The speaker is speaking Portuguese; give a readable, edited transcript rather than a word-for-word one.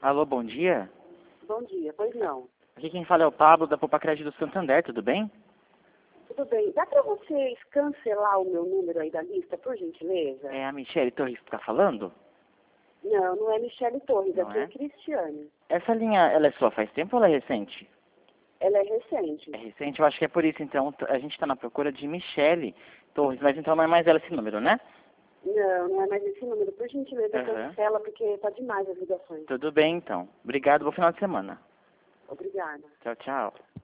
Alô, bom dia. Bom dia, pois não. Aqui quem fala é o Pablo da Poupa Crédito do Santander, tudo bem? Tudo bem. Dá para vocês cancelar o meu número aí da lista, por gentileza? É a Michele Torres que está falando? Não, não é Michele Torres, Não aqui é é? Cristiane. Essa linha, ela é sua faz tempo ou ela é recente? Ela é recente. É recente, eu acho que é por isso, então, a gente está na procura de Michele Torres, mas então não é mais ela esse número, né? Não, não é mais esse número. Por gentileza, Aham. cancela, porque tá demais as ligações. Tudo bem, então. Obrigado, bom final de semana. Obrigada. Tchau, tchau.